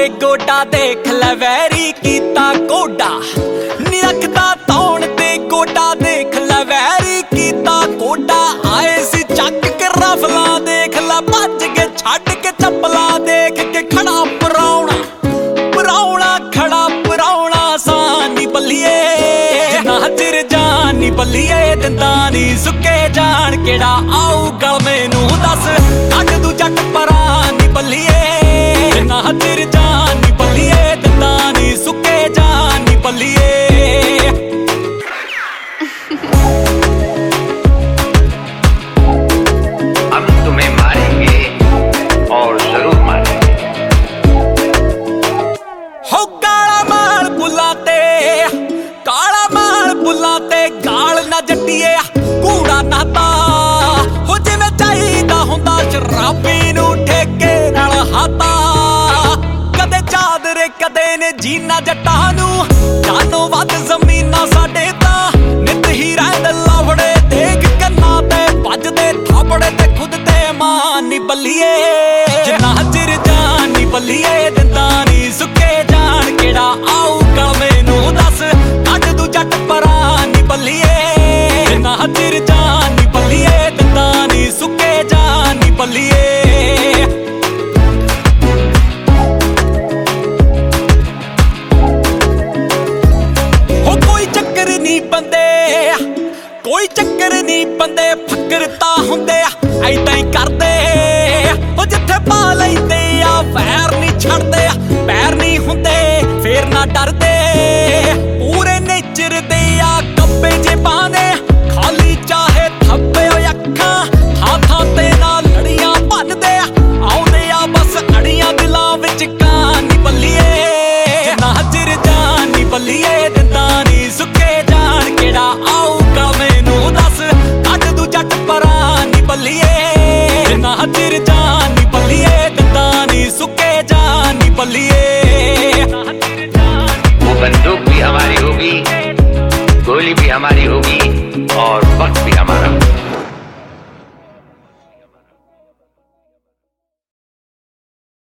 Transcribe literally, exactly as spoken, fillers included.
ते गोडा देख लै वैरी कीता गोडा नी रखदा तौण ते गोडा देख लै वैरी कीता गोडा आए सी चक के रफला देख लै भज के छड्ड के चप्पला देख के खड़ा पराउणा पराउणा खड़ा पराउणा सानी बल्लिए जिन्ना चिर जानी बल्लिए दिंदा नी सुके जान केड़ा आऊ गल मैनू दस कट तू जट परानी बल्लिए जिन्ना चिर जानी बल्लिए दिंदा नी सुके जानी बल्लिए। हम तुम्हें मारेंगे और जरूर मारेंगे। हो काला माल बुला ते काला माल बुला ते गाल ना जट्टिए कूड़ा नाता हो जिवें चाहीदा हुंदा शराबी नूं ठेके नाल हाता कदे चादरे कदे ने जीना जट्टां नूं जानो वध जमीनां साडे तां नित ही रहिंदे लावड़े देख कन्नां ते भजदे थापड़े ते खुद ते मान नी बल्लिए जिन्ना चिर जान नी बल्लिए दिंदा नी सुके जान केड़ा आऊ गल मैनू दस कट तू जट परां नी बल्लिए जिन्ना चिर जान नी बल्लिए दिंदा नी सुके जान नी बल्लिए। हो कोई चक्कर नी बंदे कोई चक्कर नी बंदे फकर तां हुंदे ऐदां ही करदे ओ जिथे पा लैंदे आ पैर नी छड्डदे पैर नी हुंदे फेर ना डरदे पूरे नेचर दे आ कब्बे जे पाने खाली चाहे थप्पे ओ अखां थां थां ते ना लड़ियां भनदे आउंदे आ बस अड़ियां दिलां विच कहानी बल्लिए जिन्ना चिर जान नी बल्लिए दिंदा नी सुके जान केड़ा आऊ गल मैनू दस कट तू जट परां नी बल्लिए जिन्ना चिर जान नी बल्लिए दिंदा नी सुके जान नी बल्लिए। वो बंदूक भी हमारी होगी, गोली भी हमारी होगी और वक्त भी हमारा।